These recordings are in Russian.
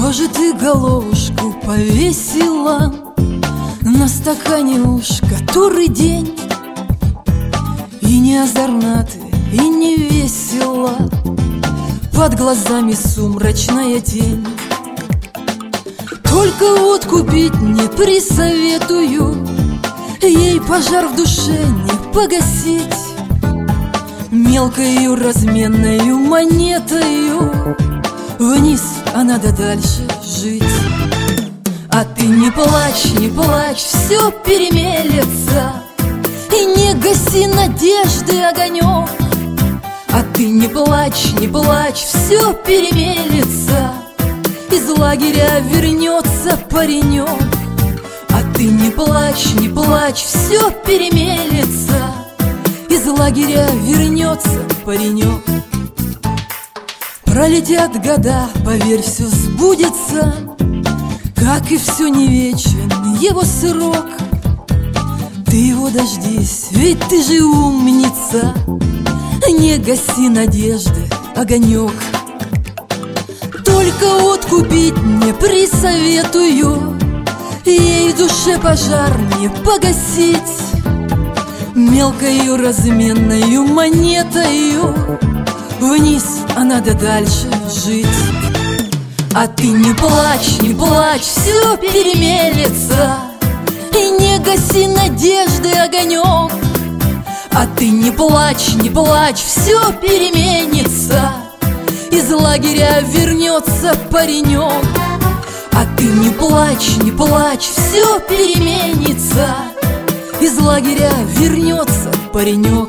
Что же ты головушку повесила на стакане уж который день? И не озорна ты, и не весела, под глазами сумрачная тень. Только водку пить не присоветую, ей пожар в душе не погасить. Мелкою разменною монетою вниз, а надо дальше жить. А ты не плачь, не плачь, все перемелется, и не гаси надежды огонек. А ты не плачь, не плачь, все перемелется, из лагеря вернется паренек. А ты не плачь, не плачь, все перемелется, из лагеря вернется паренек. Пролетят года, поверь, все сбудется, как и все не вечен его срок. Ты его дождись, ведь ты же умница, не гаси надежды огонек. Только водку пить не присоветую, ей в душе пожар не погасить. Мелкою разменною монетою вниз, а надо дальше жить. А ты не плачь, не плачь, все перемелется, и не гаси надежды огонек. А ты не плачь, не плачь, все переменится, из лагеря вернется паренек. А ты не плачь, не плачь, все переменится, из лагеря вернется паренек.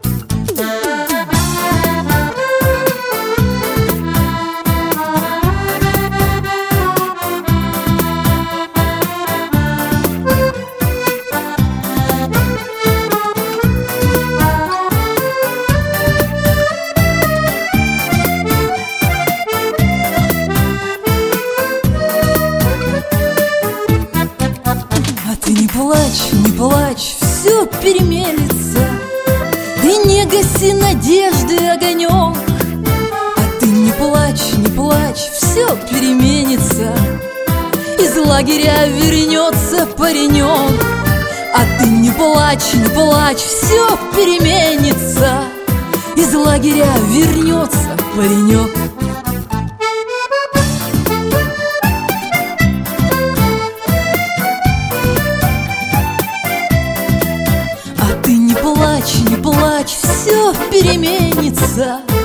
Не плачь, не плачь, все перемелется, и не гаси надежды огонек. А ты не плачь, не плачь, все переменится, из лагеря вернется паренек. А ты не плачь, не плачь, все переменится, из лагеря вернется паренек. Не плачь, не плачь, все переменится,